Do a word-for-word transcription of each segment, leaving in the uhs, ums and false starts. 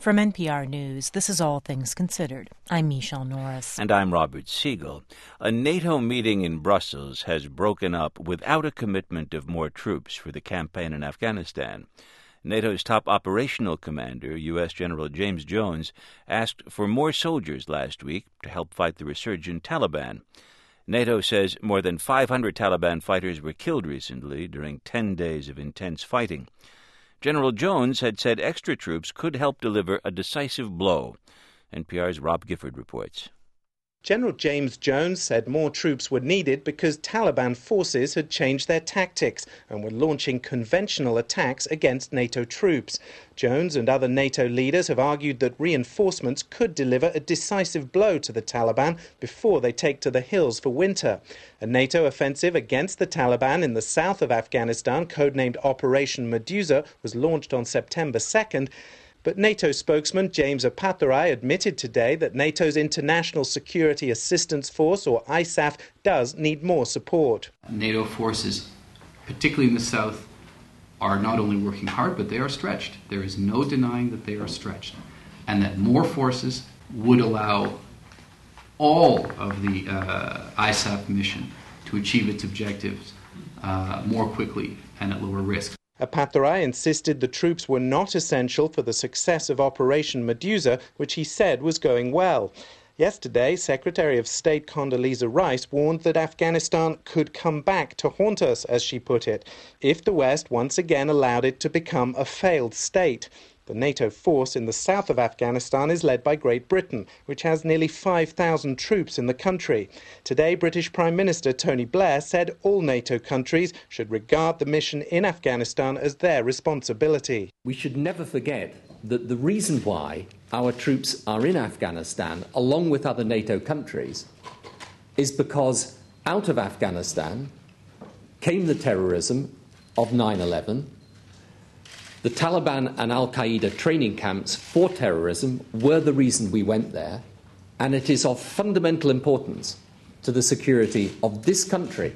From N P R News, this is All Things Considered. I'm Michelle Norris. And I'm Robert Siegel. A NATO meeting in Brussels has broken up without a commitment of more troops for the campaign in Afghanistan. NATO's top operational commander, U S General James Jones, asked for more soldiers last week to help fight the resurgent Taliban. NATO says more than five hundred Taliban fighters were killed recently during ten days of intense fighting. General Jones had said extra troops could help deliver a decisive blow. N P R's Rob Gifford reports. General James Jones said more troops were needed because Taliban forces had changed their tactics and were launching conventional attacks against NATO troops. Jones and other NATO leaders have argued that reinforcements could deliver a decisive blow to the Taliban before they take to the hills for winter. A NATO offensive against the Taliban in the south of Afghanistan, codenamed Operation Medusa, was launched on September second. But NATO spokesman James Apathurai admitted today that NATO's International Security Assistance Force, or I S A F, does need more support. NATO forces, particularly in the south, are not only working hard, but they are stretched. There is no denying that they are stretched, and that more forces would allow all of the uh, I S A F mission to achieve its objectives uh, more quickly and at lower risk. Apathurai insisted the troops were not essential for the success of Operation Medusa, which he said was going well. Yesterday, Secretary of State Condoleezza Rice warned that Afghanistan could come back to haunt us, as she put it, if the West once again allowed it to become a failed state. The NATO force in the south of Afghanistan is led by Great Britain, which has nearly five thousand troops in the country. Today, British Prime Minister Tony Blair said all NATO countries should regard the mission in Afghanistan as their responsibility. We should never forget that the reason why our troops are in Afghanistan, along with other NATO countries, is because out of Afghanistan came the terrorism of nine eleven. The Taliban and al-Qaeda training camps for terrorism were the reason we went there, and it is of fundamental importance to the security of this country,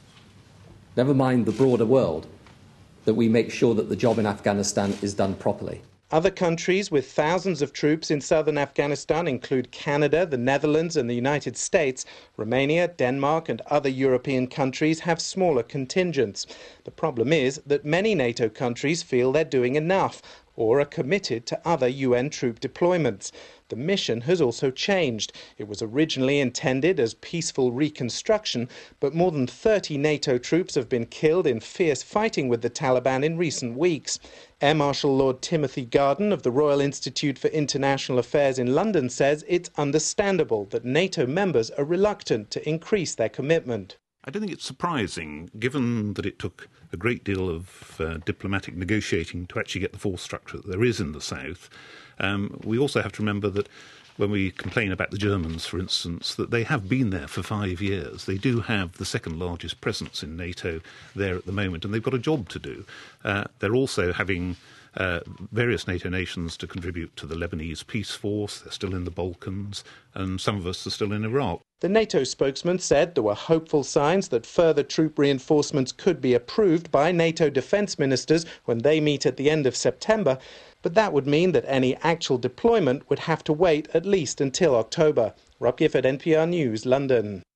never mind the broader world, that we make sure that the job in Afghanistan is done properly. Other countries with thousands of troops in southern Afghanistan include Canada, the Netherlands and the United States. Romania, Denmark and other European countries have smaller contingents. The problem is that many NATO countries feel they're doing enough or are committed to other U N troop deployments. The mission has also changed. It was originally intended as peaceful reconstruction, but more than thirty NATO troops have been killed in fierce fighting with the Taliban in recent weeks. Air Marshal Lord Timothy Garden of the Royal Institute for International Affairs in London says it's understandable that NATO members are reluctant to increase their commitment. I don't think it's surprising, given that it took a great deal of uh, diplomatic negotiating to actually get the force structure that there is in the south. Um, we also have to remember that when we complain about the Germans, for instance, that they have been there for five years. They do have the second largest presence in NATO there at the moment, and they've got a job to do. Uh, they're also having Uh, various NATO nations to contribute to the Lebanese peace force. They're still in the Balkans, and some of us are still in Iraq. The NATO spokesman said there were hopeful signs that further troop reinforcements could be approved by NATO defence ministers when they meet at the end of September, but that would mean that any actual deployment would have to wait at least until October. Rob Gifford, N P R News, London.